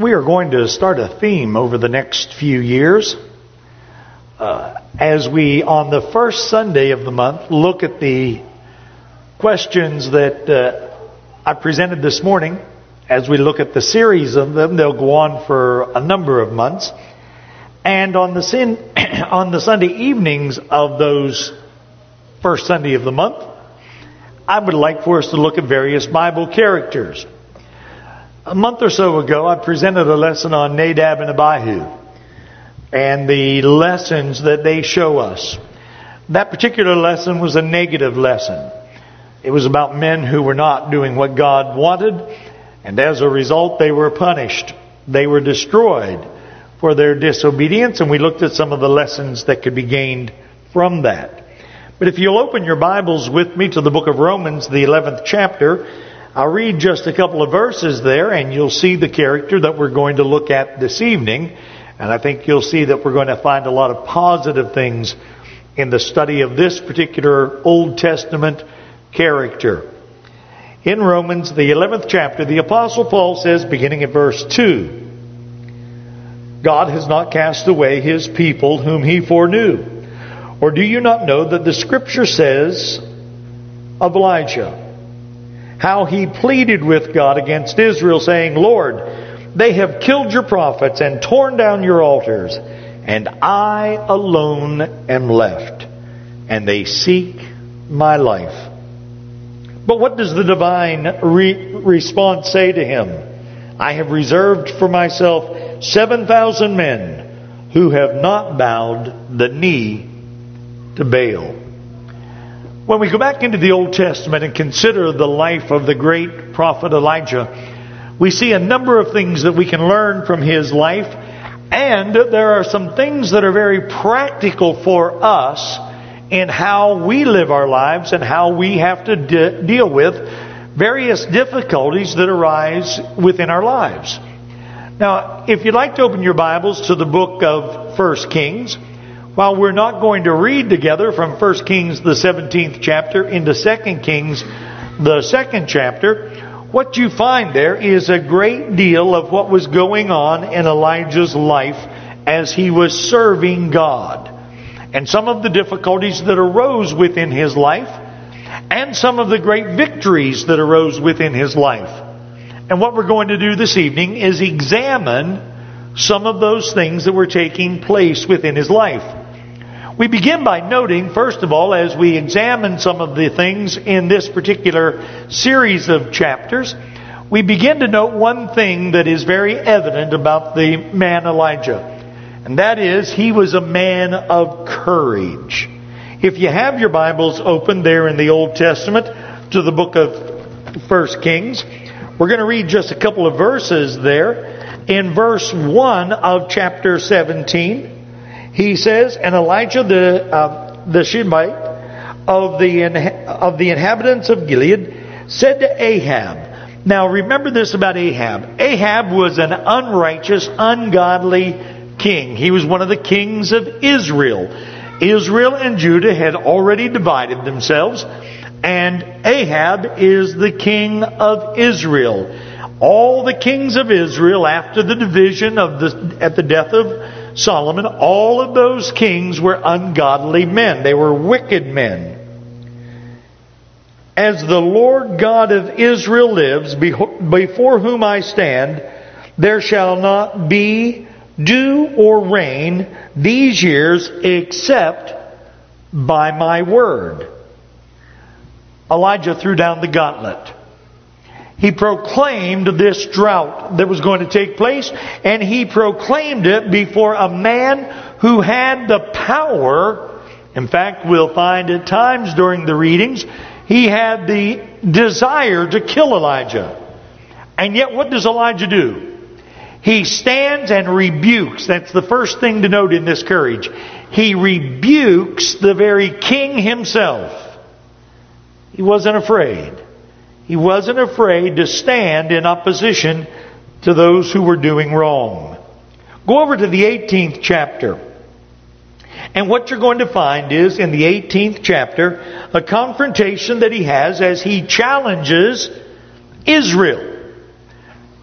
We are going to start a theme over the next few years as we, on the first Sunday of the month, look at the questions that I presented this morning. As we look at the series of them, they'll go on for a number of months. And on the Sunday evenings of those first Sunday of the month, I would like for us to look at various Bible characters. A month or so ago, I presented a lesson on Nadab and Abihu and the lessons that they show us. That particular lesson was a negative lesson. It was about men who were not doing what God wanted, and as a result, they were punished. They were destroyed for their disobedience, and we looked at some of the lessons that could be gained from that. But if you'll open your Bibles with me to the book of Romans, the 11th chapter, I'll read just a couple of verses there, and you'll see the character that we're going to look at this evening. And I think you'll see that we're going to find a lot of positive things in the study of this particular Old Testament character. In Romans, the 11th chapter, the Apostle Paul says, beginning at verse 2, God has not cast away His people whom He foreknew. Or do you not know that the Scripture says of Elijah, how he pleaded with God against Israel, saying, Lord, they have killed your prophets and torn down your altars, and I alone am left, and they seek my life. But what does the divine response say to him? I have reserved for myself 7,000 men who have not bowed the knee to Baal. When we go back into the Old Testament and consider the life of the great prophet Elijah, we see a number of things that we can learn from his life, and there are some things that are very practical for us in how we live our lives and how we have to deal with various difficulties that arise within our lives. Now, if you'd like to open your Bibles to the book of 1 Kings, while we're not going to read together from 1 Kings, the 17th chapter, into 2 Kings, the 2nd chapter, what you find there is a great deal of what was going on in Elijah's life as he was serving God. And some of the difficulties that arose within his life, and some of the great victories that arose within his life. And what we're going to do this evening is examine some of those things that were taking place within his life. We begin by noting, first of all, as we examine some of the things in this particular series of chapters, we begin to note one thing that is very evident about the man Elijah. And that is, he was a man of courage. If you have your Bibles open there in the Old Testament to the book of 1 Kings, we're going to read just a couple of verses there. In verse 1 of chapter 17, he says, and Elijah the Shishbite of the inhabitants of Gilead said to Ahab. Now remember this about Ahab. Ahab was an unrighteous, ungodly king. He was one of the kings of Israel. Israel and Judah had already divided themselves, and Ahab is the king of Israel. All the kings of Israel, after the division at the death of Solomon, all of those kings were ungodly men. They were wicked men. As the Lord God of Israel lives, before whom I stand, there shall not be dew or rain these years except by my word. Elijah threw down the gauntlet. He proclaimed this drought that was going to take place, and he proclaimed it before a man who had the power. In fact, we'll find at times during the readings, he had the desire to kill Elijah. And yet what does Elijah do? He stands and rebukes. That's the first thing to note in this courage. He rebukes the very king himself. He wasn't afraid. He wasn't afraid to stand in opposition to those who were doing wrong. Go over to the 18th chapter. And what you're going to find is, in the 18th chapter, a confrontation that he has as he challenges Israel.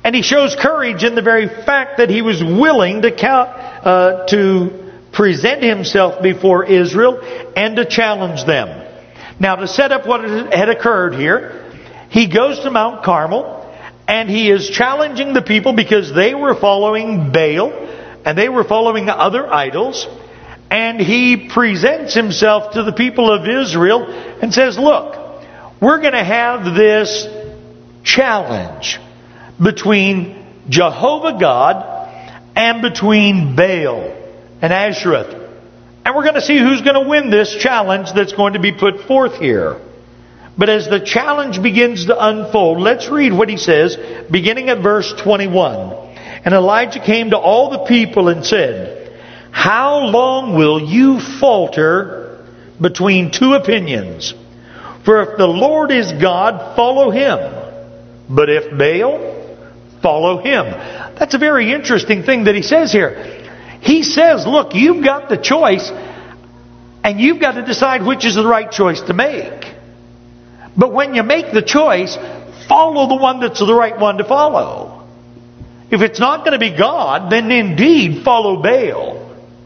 And he shows courage in the very fact that he was willing to present himself before Israel and to challenge them. Now, to set up what had occurred here, he goes to Mount Carmel and he is challenging the people because they were following Baal and they were following other idols. And he presents himself to the people of Israel and says, look, we're going to have this challenge between Jehovah God and between Baal and Ashereth. And we're going to see who's going to win this challenge that's going to be put forth here. But as the challenge begins to unfold, let's read what he says, beginning at verse 21. And Elijah came to all the people and said, how long will you falter between two opinions? For if the Lord is God, follow Him. But if Baal, follow him. That's a very interesting thing that he says here. He says, look, you've got the choice, and you've got to decide which is the right choice to make. But when you make the choice, follow the one that's the right one to follow. If it's not going to be God, then indeed follow Baal.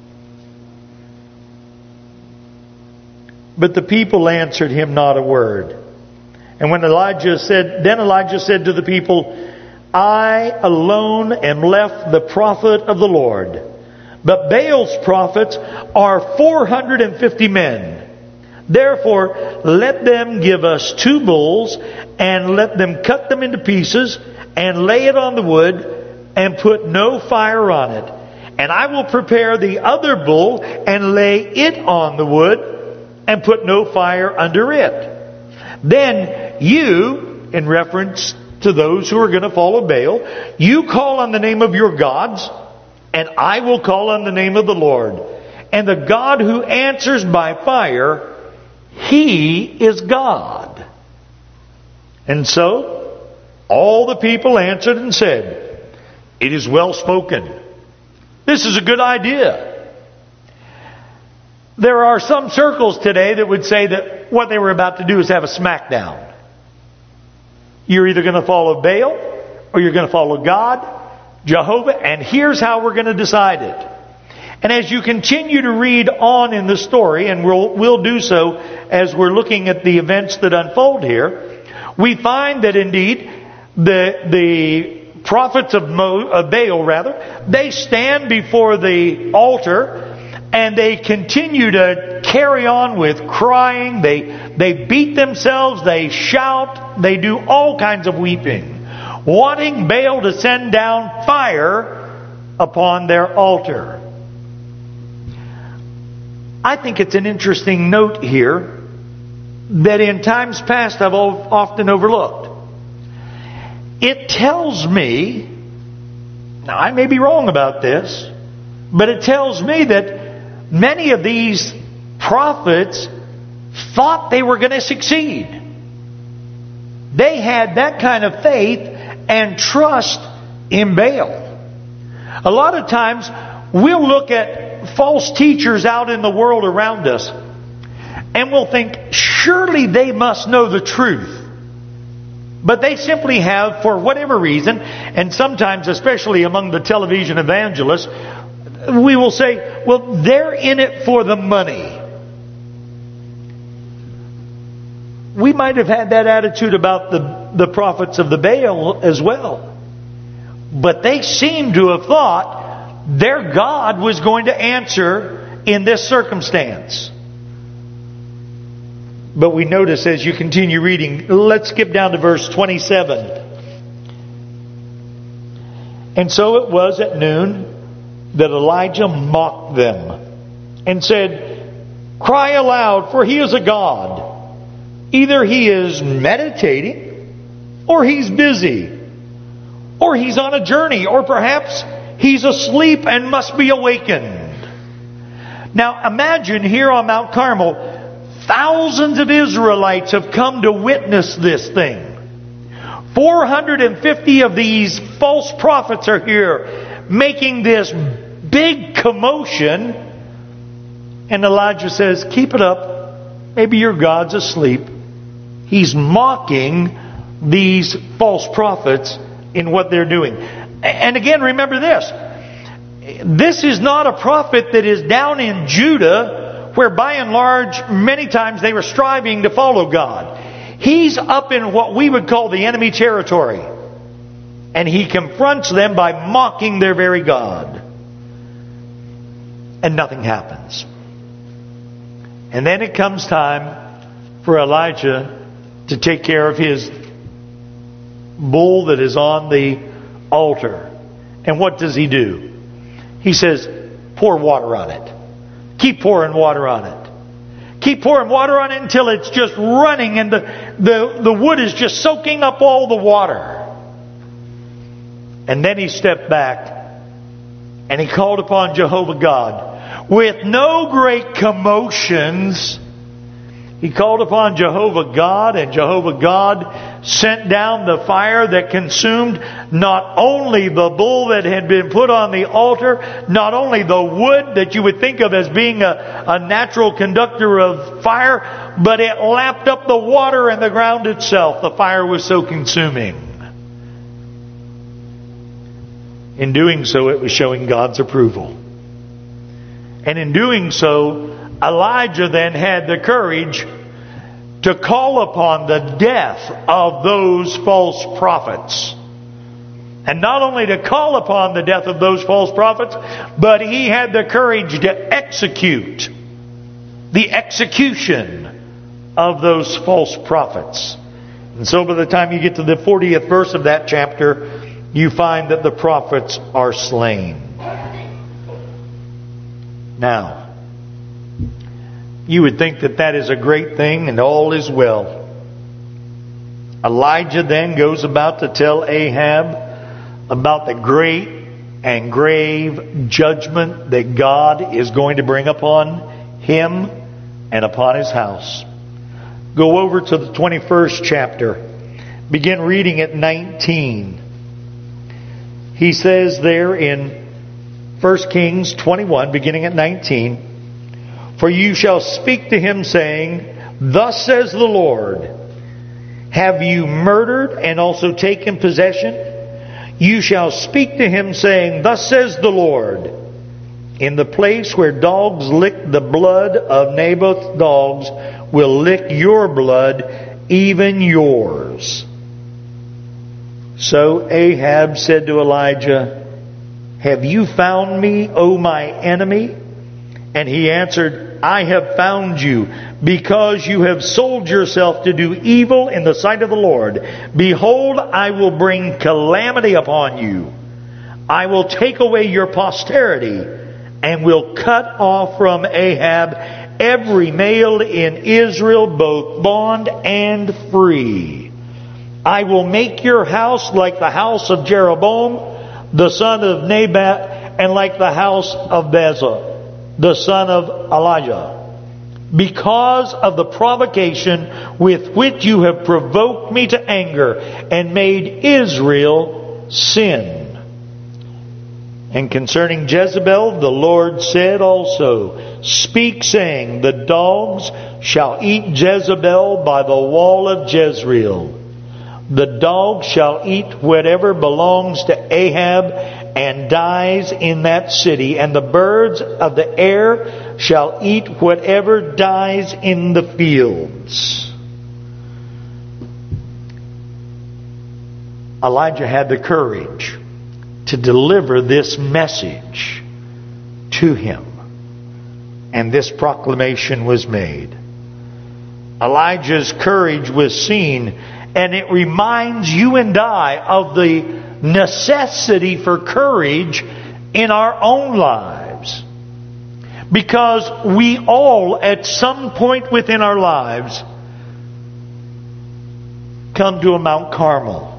But the people answered him not a word. And when Elijah said to the people, I alone am left the prophet of the Lord. But Baal's prophets are 450 men. Therefore, let them give us 2 bulls, and let them cut them into pieces, and lay it on the wood, and put no fire on it. And I will prepare the other bull, and lay it on the wood, and put no fire under it. Then you, in reference to those who are going to follow Baal, you call on the name of your gods, and I will call on the name of the Lord. And the God who answers by fire, He is God. And so, all the people answered and said, it is well spoken. This is a good idea. There are some circles today that would say that what they were about to do is have a smackdown. You're either going to follow Baal or you're going to follow God, Jehovah, and here's how we're going to decide it. And as you continue to read on in the story, and we'll do so as we're looking at the events that unfold here, we find that indeed the prophets of Baal, they stand before the altar and they continue to carry on with crying. They beat themselves, they shout, they do all kinds of weeping, wanting Baal to send down fire upon their altar. I think it's an interesting note here that in times past I've often overlooked. It tells me, now I may be wrong about this, but it tells me that many of these prophets thought they were going to succeed. They had that kind of faith and trust in Baal. A lot of times we'll look at false teachers out in the world around us and we'll think, surely they must know the truth. But they simply have, for whatever reason, and sometimes especially among the television evangelists, we will say, well, they're in it for the money. We might have had that attitude about the prophets of the Baal as well. But they seem to have thought their God was going to answer in this circumstance. But we notice as you continue reading, let's skip down to verse 27. And so it was at noon that Elijah mocked them and said, cry aloud, for he is a god. Either he is meditating, or he's busy, or he's on a journey, or perhaps he's asleep and must be awakened. Now imagine here on Mount Carmel, thousands of Israelites have come to witness this thing. 450 of these false prophets are here making this big commotion. And Elijah says, keep it up. Maybe your God's asleep. He's mocking these false prophets in what they're doing. And again, remember this. This is not a prophet that is down in Judah, where by and large, many times they were striving to follow God. He's up in what we would call the enemy territory. And he confronts them by mocking their very God. And nothing happens. And then it comes time for Elijah to take care of his bull that is on the altar. And what does he do? He says, pour water on it. Keep pouring water on it. Keep pouring water on it until it's just running and the wood is just soaking up all the water. And then he stepped back and he called upon Jehovah God. With no great commotions, he called upon Jehovah God, and Jehovah God sent down the fire that consumed not only the bull that had been put on the altar, not only the wood that you would think of as being a natural conductor of fire, but it lapped up the water and the ground itself. The fire was so consuming. In doing so, it was showing God's approval. And in doing so, Elijah then had the courage to call upon the death of those false prophets. And not only to call upon the death of those false prophets, but he had the courage to execute the execution of those false prophets. And so by the time you get to the 40th verse of that chapter, you find that the prophets are slain. Now, you would think that that is a great thing and all is well. Elijah then goes about to tell Ahab about the great and grave judgment that God is going to bring upon him and upon his house. Go over to the 21st chapter. Begin reading at 19. He says there in 1 Kings 21, beginning at 19, "For you shall speak to him, saying, Thus says the Lord, Have you murdered and also taken possession? You shall speak to him, saying, Thus says the Lord, In the place where dogs lick the blood of Naboth's dogs will lick your blood, even yours." So Ahab said to Elijah, "Have you found me, O my enemy?" And he answered, "I have found you, because you have sold yourself to do evil in the sight of the Lord. Behold, I will bring calamity upon you. I will take away your posterity, and will cut off from Ahab every male in Israel, both bond and free. I will make your house like the house of Jeroboam, the son of Nebat, and like the house of Baasha, the son of Elijah, because of the provocation with which you have provoked me to anger and made Israel sin. And concerning Jezebel, the Lord said also, Speak, saying, The dogs shall eat Jezebel by the wall of Jezreel. The dog shall eat whatever belongs to Ahab and dies in that city, and the birds of the air shall eat whatever dies in the fields." Elijah had the courage to deliver this message to him, and this proclamation was made. Elijah's courage was seen, and it reminds you and I of the necessity for courage in our own lives. Because we all, at some point within our lives, come to a Mount Carmel.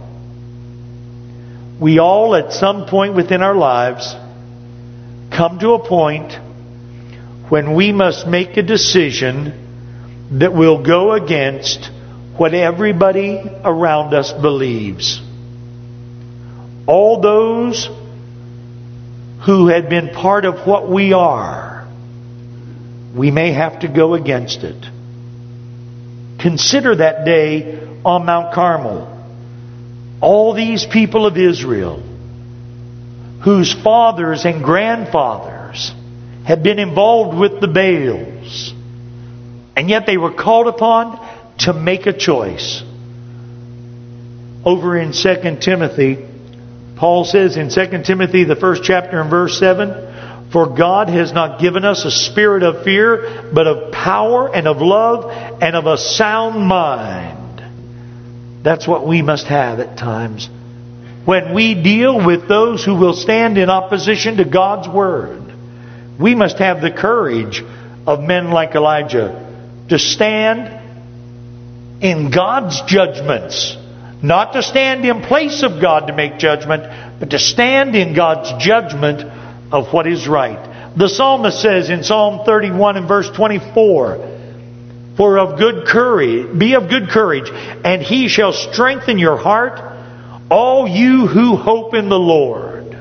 We all, at some point within our lives, come to a point when we must make a decision that will go against what everybody around us believes. All those who had been part of what we are, we may have to go against it. Consider that day on Mount Carmel. All these people of Israel, whose fathers and grandfathers had been involved with the Baals, and yet they were called upon to make a choice. Over in 2 Timothy, Paul says in 2 Timothy, the first chapter and verse 7, "For God has not given us a spirit of fear, but of power and of love and of a sound mind." That's what we must have at times when we deal with those who will stand in opposition to God's Word. We must have the courage of men like Elijah to stand in God's judgments. Not to stand in place of God to make judgment, but to stand in God's judgment of what is right. The psalmist says in Psalm 31 and verse 24, "For of good courage, be of good courage, and He shall strengthen your heart, all you who hope in the Lord."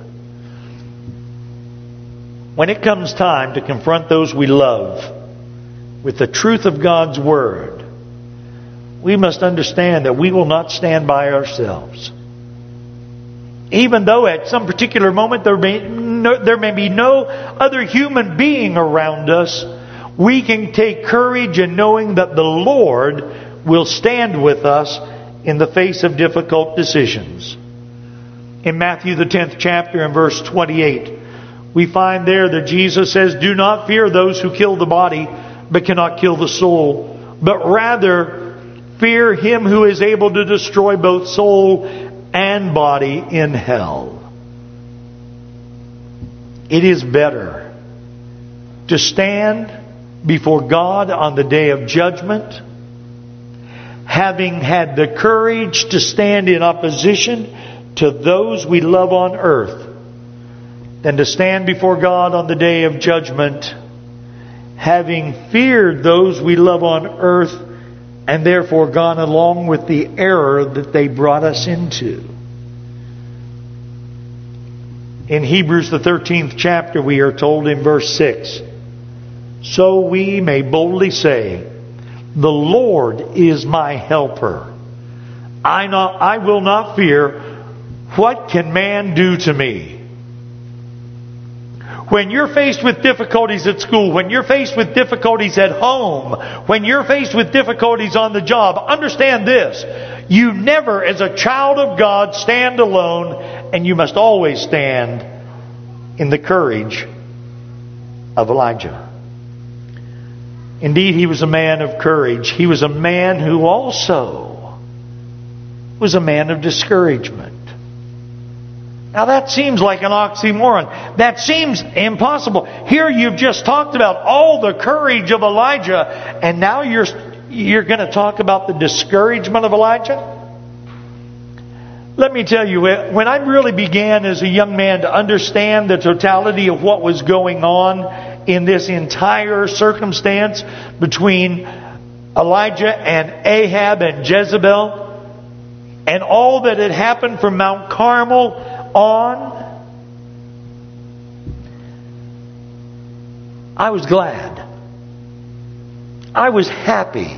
When it comes time to confront those we love with the truth of God's Word, we must understand that we will not stand by ourselves. Even though at some particular moment there may be no other human being around us, we can take courage in knowing that the Lord will stand with us in the face of difficult decisions. In Matthew the 10th chapter and verse 28, we find there that Jesus says, "Do not fear those who kill the body, but cannot kill the soul, but rather fear Him who is able to destroy both soul and body in hell." It is better to stand before God on the day of judgment, having had the courage to stand in opposition to those we love on earth, than to stand before God on the day of judgment, having feared those we love on earth, and therefore gone along with the error that they brought us into. In Hebrews the 13th chapter, we are told in verse 6, "So we may boldly say, the Lord is my helper. I will not fear. What can man do to me?" When you're faced with difficulties at school, when you're faced with difficulties at home, when you're faced with difficulties on the job, understand this: you never, as a child of God, stand alone, and you must always stand in the courage of Elijah. Indeed, he was a man of courage. He was a man who also was a man of discouragement. Now that seems like an oxymoron. That seems impossible. Here you've just talked about all the courage of Elijah, and now you're going to talk about the discouragement of Elijah? Let me tell you, when I really began as a young man to understand the totality of what was going on in this entire circumstance between Elijah and Ahab and Jezebel, and all that had happened from Mount Carmel on, I was glad. I was happy.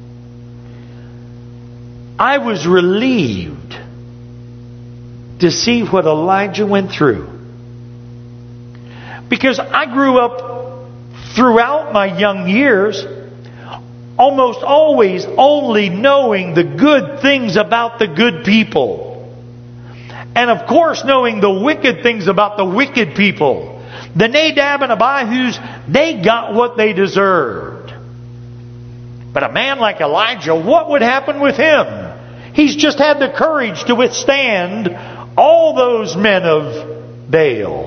I was relieved to see what Elijah went through. Because I grew up throughout my young years almost always only knowing the good things about the good people. And of course knowing the wicked things about the wicked people. The Nadab and Abihus, they got what they deserved. But a man like Elijah, what would happen with him? He's just had the courage to withstand all those men of Baal.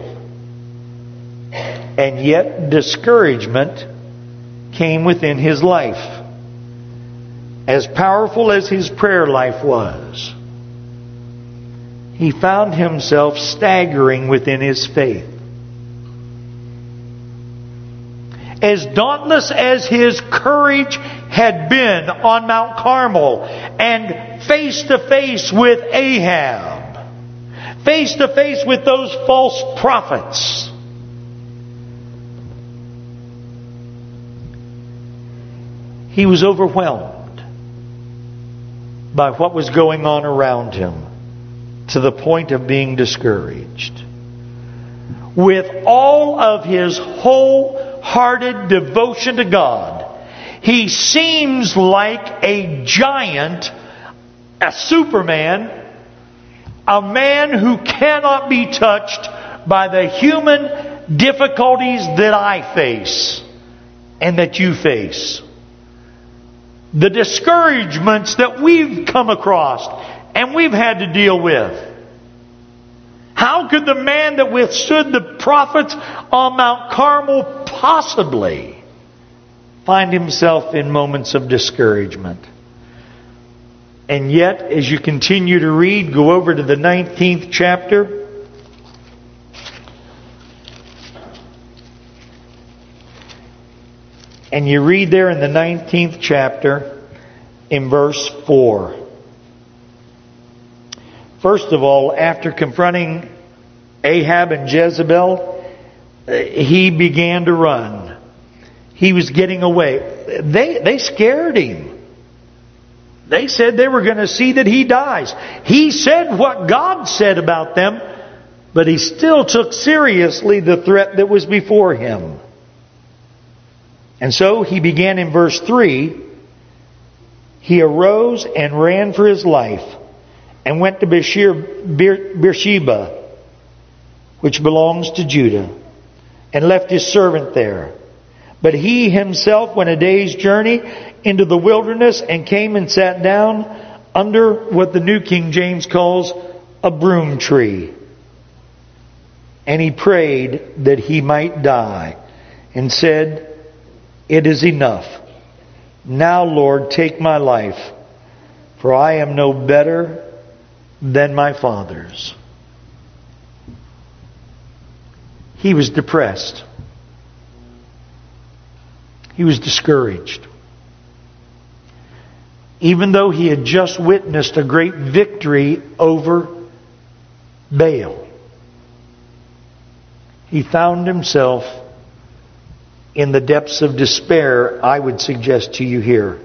And yet discouragement came within his life. As powerful as his prayer life was, he found himself staggering within his faith. As dauntless as his courage had been on Mount Carmel and face to face with Ahab, face to face with those false prophets, he was overwhelmed by what was going on around him. to the point of being discouraged. With all of his wholehearted devotion to God, he seems like a giant, a Superman, a man who cannot be touched by the human difficulties that I face and that you face. The discouragements that we've come across and we've had to deal with. How could the man that withstood the prophets on Mount Carmel possibly find himself in moments of discouragement? And yet, as you continue to read, go over to the 19th chapter. And you read there in the 19th chapter in verse 4. First of all, after confronting Ahab and Jezebel, he began to run. He was getting away. They scared him. They said they were going to see that he dies. He said what God said about them, but he still took seriously the threat that was before him. And so he began in verse 3. He arose and ran for his life and went to Beersheba, which belongs to Judah, and left his servant there. But he himself went a day's journey into the wilderness and came and sat down under what the New King James calls a broom tree. And he prayed that he might die and said, "It is enough. Now, Lord, take my life, for I am no better than my fathers." He was depressed. He was discouraged. Even though he had just witnessed a great victory over Baal, he found himself in the depths of despair, I would suggest to you here.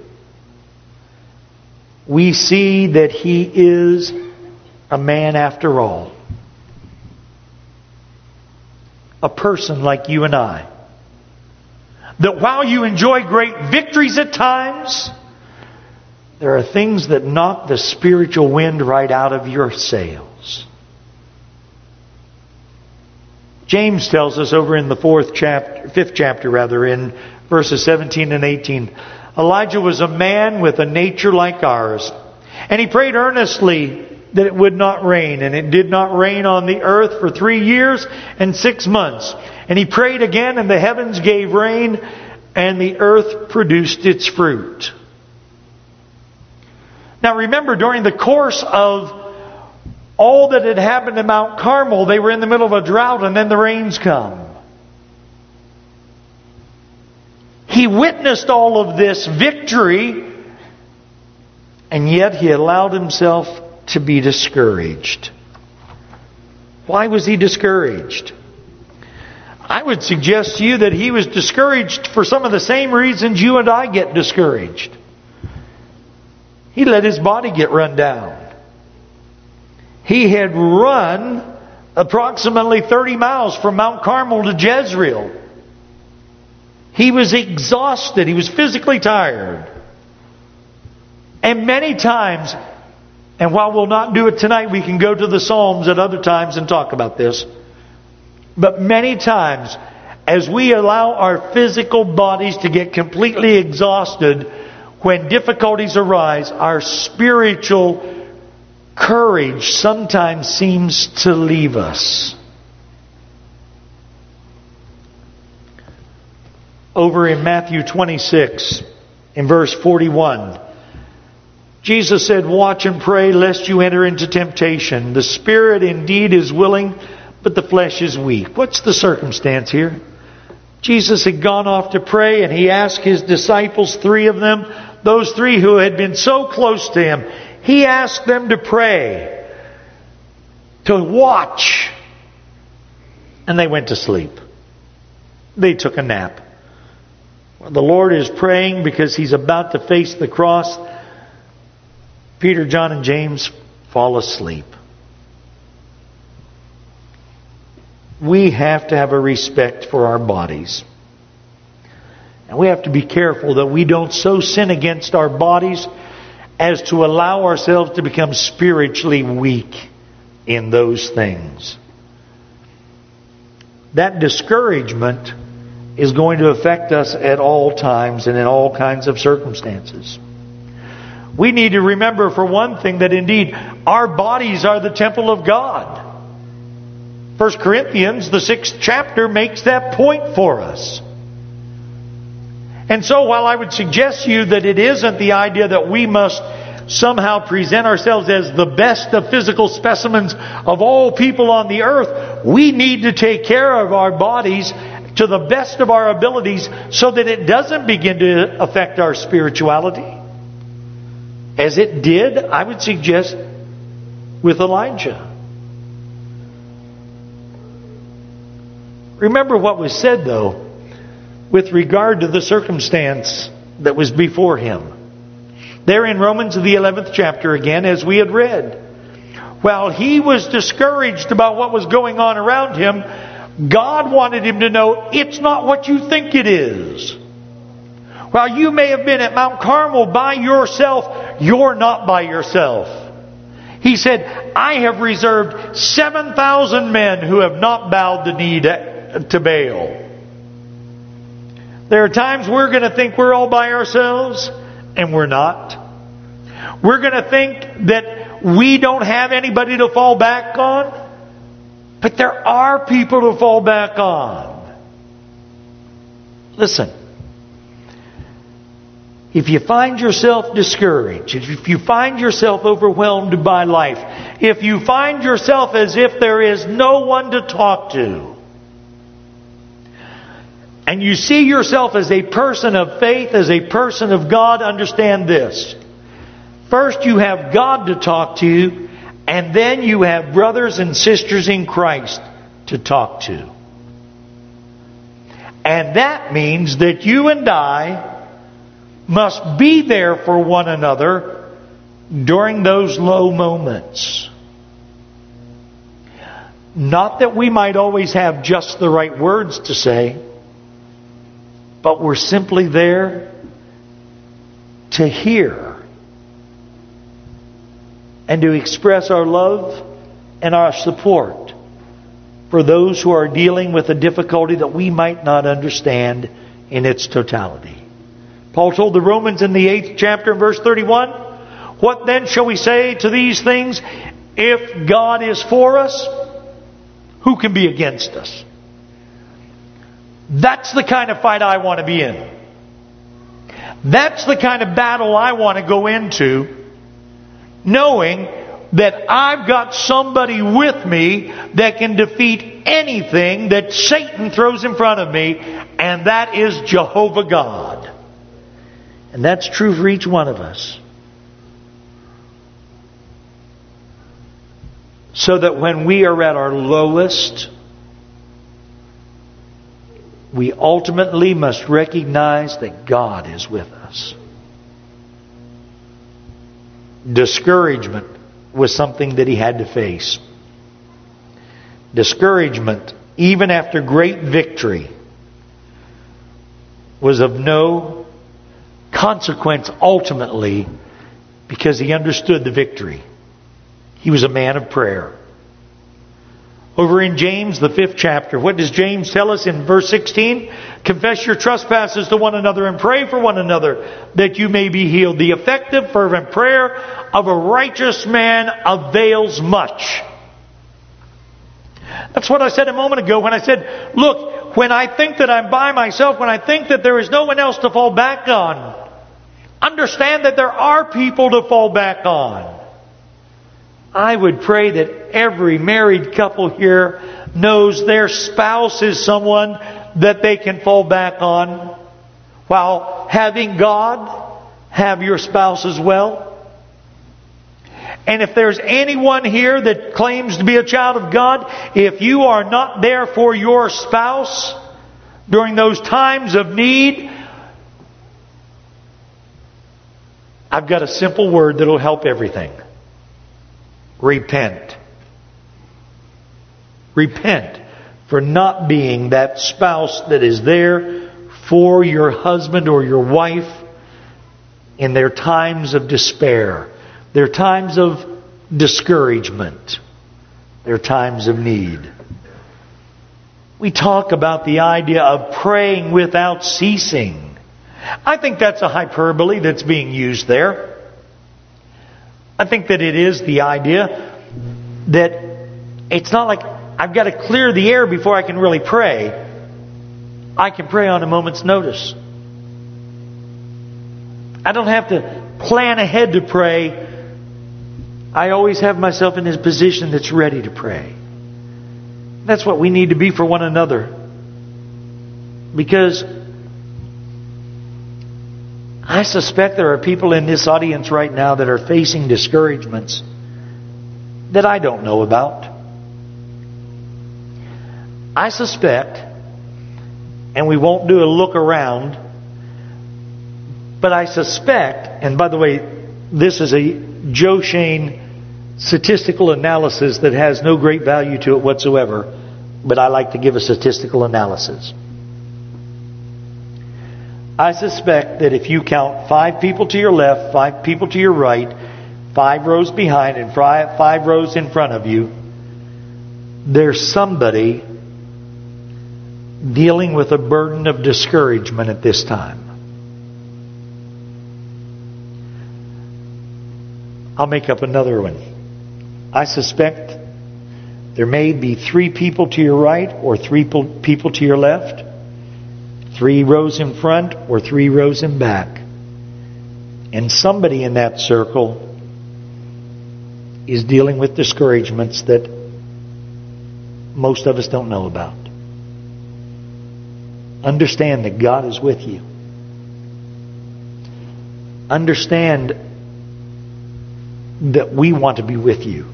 We see that he is a man after all. A person like you and I. That while you enjoy great victories at times, there are things that knock the spiritual wind right out of your sails. James tells us over in the fifth chapter, in verses 17 and 18, Elijah was a man with a nature like ours, and he prayed earnestly that it would not rain, and it did not rain on the earth for 3 years and 6 months. And he prayed again, and the heavens gave rain, and the earth produced its fruit. Now remember, during the course of all that had happened at Mount Carmel, they were in the middle of a drought, and then the rains come. He witnessed all of this victory, and yet he allowed himself to be discouraged. Why was he discouraged? I would suggest to you that he was discouraged for some of the same reasons you and I get discouraged. He let his body get run down. He had run approximately 30 miles from Mount Carmel to Jezreel. He was exhausted. He was physically tired. And many times, and while we'll not do it tonight, we can go to the Psalms at other times and talk about this. But many times, as we allow our physical bodies to get completely exhausted, when difficulties arise, our spiritual courage sometimes seems to leave us. Over in Matthew 26, in verse 41, Jesus said, "Watch and pray lest you enter into temptation. The spirit indeed is willing, but the flesh is weak." What's the circumstance here? Jesus had gone off to pray, and he asked his disciples, 3 of them, those 3 who had been so close to him, he asked them to pray, to watch. And they went to sleep. They took a nap. The Lord is praying because he's about to face the cross. Peter, John, and James fall asleep. we have to have a respect for our bodies. And we have to be careful that we don't so sin against our bodies as to allow ourselves to become spiritually weak in those things. That discouragement is going to affect us at all times and in all kinds of circumstances. We need to remember, for one thing, that indeed our bodies are the temple of God. 1 Corinthians, the 6th chapter, makes that point for us. And so while I would suggest to you that it isn't the idea that we must somehow present ourselves as the best of physical specimens of all people on the earth, we need to take care of our bodies to the best of our abilities so that it doesn't begin to affect our spirituality. As it did, I would suggest, with Elijah. Remember what was said, though, with regard to the circumstance that was before him. There in Romans, the 11th chapter again, as we had read. While he was discouraged about what was going on around him, God wanted him to know it's not what you think it is. While you may have been at Mount Carmel by yourself, you're not by yourself. He said, I have reserved 7,000 men who have not bowed the knee to Baal. There are times we're going to think we're all by ourselves, and we're not. We're going to think that we don't have anybody to fall back on, but there are people to fall back on. Listen. If you find yourself discouraged, if you find yourself overwhelmed by life, if you find yourself as if there is no one to talk to, and you see yourself as a person of faith, as a person of God, understand this. First, you have God to talk to, and then you have brothers and sisters in Christ to talk to. And that means that you and I must be there for one another during those low moments. Not that we might always have just the right words to say, but we're simply there to hear and to express our love and our support for those who are dealing with a difficulty that we might not understand in its totality. Paul told the Romans in the 8th chapter, verse 31, what then shall we say to these things? If God is for us, who can be against us? That's the kind of fight I want to be in. That's the kind of battle I want to go into, knowing that I've got somebody with me that can defeat anything that Satan throws in front of me, and that is Jehovah God. And that's true for each one of us. So that when we are at our lowest, we ultimately must recognize that God is with us. Discouragement was something that he had to face. Discouragement, even after great victory, was of no consequence ultimately because he understood the victory. He was a man of prayer. Over in James, the 5th chapter, what does James tell us in verse 16? Confess your trespasses to one another and pray for one another that you may be healed. The effective, fervent prayer of a righteous man avails much. That's what I said a moment ago when I said, look, when I think that I'm by myself, when I think that there is no one else to fall back on, understand that there are people to fall back on. I would pray that every married couple here knows their spouse is someone that they can fall back on. While having God, have your spouse as well. And if there's anyone here that claims to be a child of God, if you are not there for your spouse during those times of need, I've got a simple word that will help everything. Repent. Repent for not being that spouse that is there for your husband or your wife in their times of despair, their times of discouragement, their times of need. We talk about the idea of praying without ceasing. I think that's a hyperbole that's being used there. I think that it is the idea that it's not like I've got to clear the air before I can really pray. I can pray on a moment's notice. I don't have to plan ahead to pray. I always have myself in this position that's ready to pray. That's what we need to be for one another. Because I suspect there are people in this audience right now that are facing discouragements that I don't know about. I suspect, and we won't do a look around, but I suspect, and by the way, this is a Joe Shane statistical analysis that has no great value to it whatsoever, but I like to give a statistical analysis. I suspect that if you count 5 people to your left, 5 people to your right, 5 rows behind, and 5 rows in front of you, there's somebody dealing with a burden of discouragement at this time. I'll make up another one. I suspect there may be 3 people to your right or 3 people to your left, 3 rows in front or 3 rows in back. And somebody in that circle is dealing with discouragements that most of us don't know about. Understand that God is with you. Understand that we want to be with you.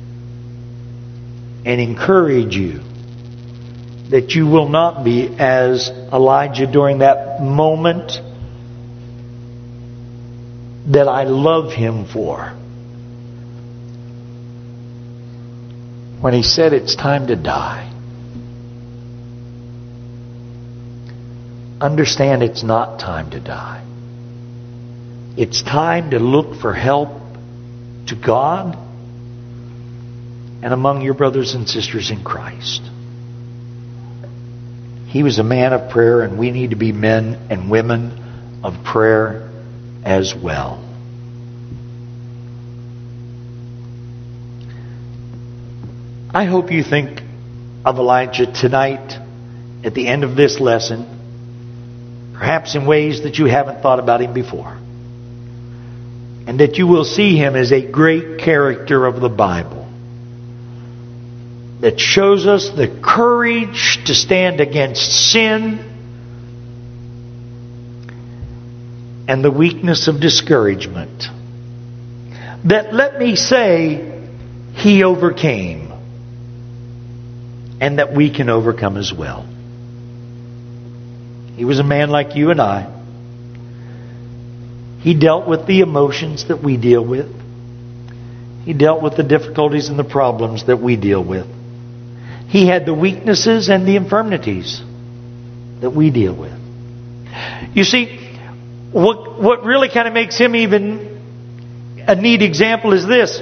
And encourage you that you will not be as Elijah during that moment that I love him for. When he said it's time to die. Understand it's not time to die. It's time to look for help to God and among your brothers and sisters in Christ. He was a man of prayer, and we need to be men and women of prayer as well. I hope you think of Elijah tonight at the end of this lesson, perhaps in ways that you haven't thought about him before. And that you will see him as a great character of the Bible that shows us the courage to stand against sin and the weakness of discouragement. That, let me say, he overcame, and that we can overcome as well. He was a man like you and I. He dealt with the emotions that we deal with. He dealt with the difficulties and the problems that we deal with. He had the weaknesses and the infirmities that we deal with. You see, what really kind of makes him even a neat example is this.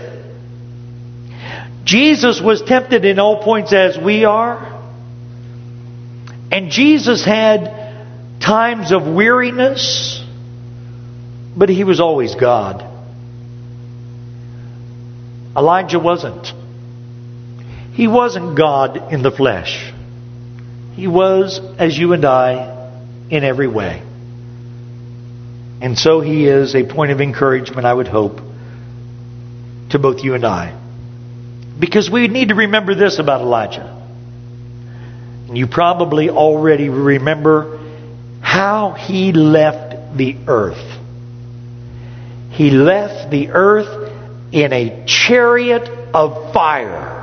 Jesus was tempted in all points as we are. And Jesus had times of weariness, but he was always God. Elijah wasn't. He wasn't God in the flesh. He was as you and I in every way. And so he is a point of encouragement, I would hope, to both you and I. Because we need to remember this about Elijah. You probably already remember how he left the earth. He left the earth in a chariot of fire.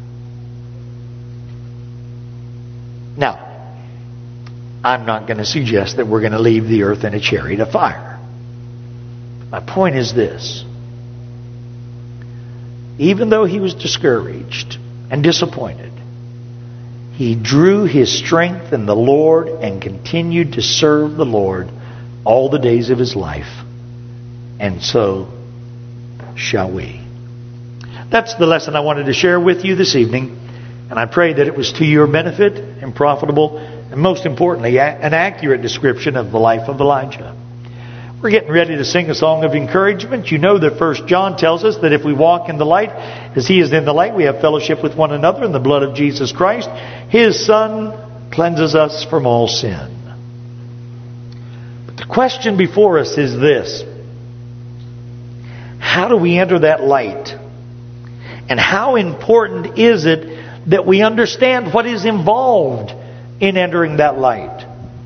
Now, I'm not going to suggest that we're going to leave the earth in a chariot of fire. My point is this. Even though he was discouraged and disappointed, he drew his strength in the Lord and continued to serve the Lord all the days of his life. And so shall we. That's the lesson I wanted to share with you this evening. And I pray that it was to your benefit and profitable, and most importantly, an accurate description of the life of Elijah. We're getting ready to sing a song of encouragement. You know that 1 John tells us that if we walk in the light, as he is in the light, we have fellowship with one another in the blood of Jesus Christ. His Son cleanses us from all sin. But the question before us is this: how do we enter that light? And how important is it that we understand what is involved in entering that light?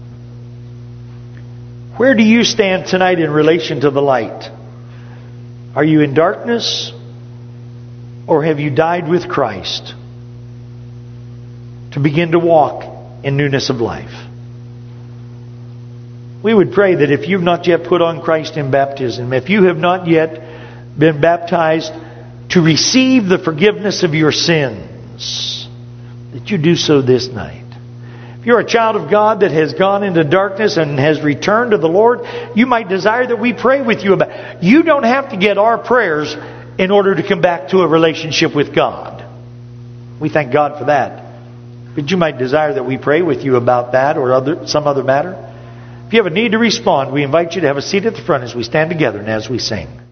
Where do you stand tonight in relation to the light? Are you in darkness, or have you died with Christ to begin to walk in newness of life? We would pray that if you've not yet put on Christ in baptism, if you have not yet been baptized to receive the forgiveness of your sins, that you do so this night. If you're a child of God that has gone into darkness and has returned to the Lord, you might desire that we pray with you about it. You don't have to get our prayers in order to come back to a relationship with God. We thank God for that. But you might desire that we pray with you about that or some other matter. If you have a need to respond, we invite you to have a seat at the front as we stand together and as we sing.